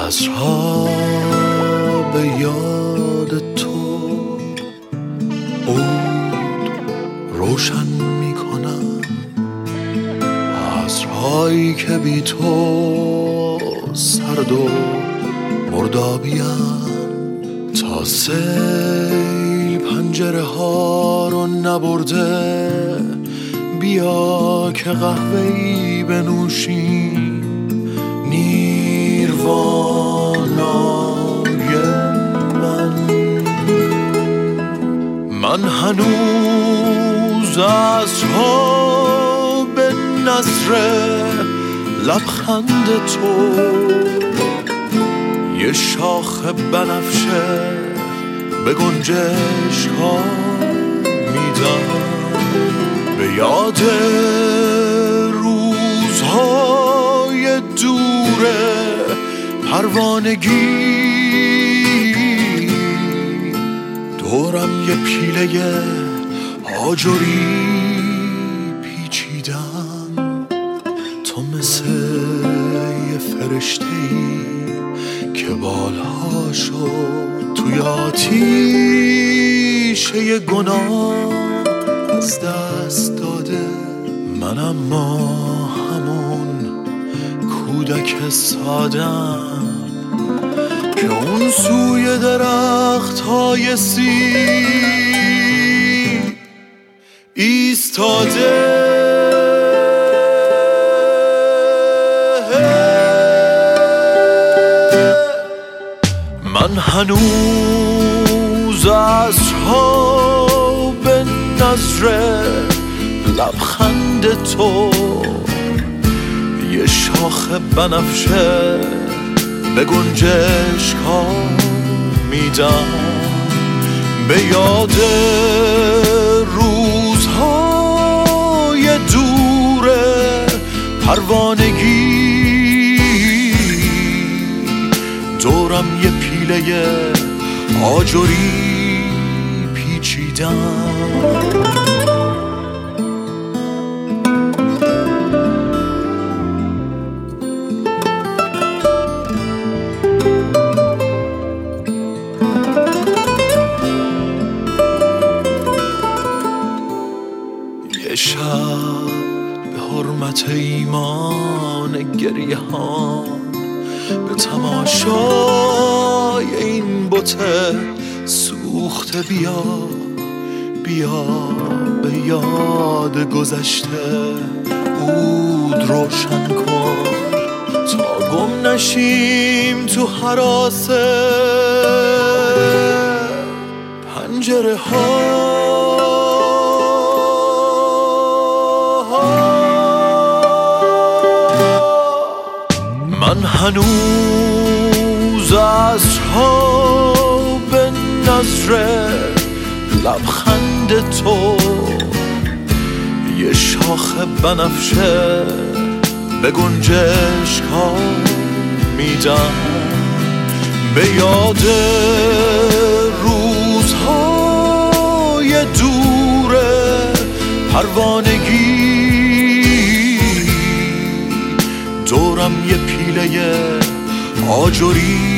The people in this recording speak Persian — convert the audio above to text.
عصرها به یاد تو عود روشن میکنم، عصرهایی که بی تو سرد و مردابیم. تا سیل پنجره ها رو نبرده، بیا که قهوه‌ای بنوشیم. نیروانای من هنوز عصرها به نظر لبخند تو، یه شاخ بنفشه به گنجشک ها میدم. به یاد روزهای دوره پروانگی، دورم یه پیله آجری پیچیدم. تو مثل یه فرشته‌ای که بالهاشو توی آتیشه گناه از دست داده. من اما همون کودک سادم که اون سوی درخت‌های سیب ایستاده. من هنوز عصرها به نظر لبخند تو، یه شاخ بنفشه به گنجشک ها میدم. به یاد روزهای دوره پروانگی، دورم یه پیله آجری پیچیدم. یه شب به حرمت ایمان گریه ها، به تماشای این بت سوخته بیا. بیا به یاد گذشته عود روشن کن، تا گم نشیم تو هراس پنجره ها. من هنوز عصرها به نظر لبخند تو، یه شاخ بنفشه به گنجشک ها میدم. به یاد روزهای دوره پروانگی، دورم یه پیله آجری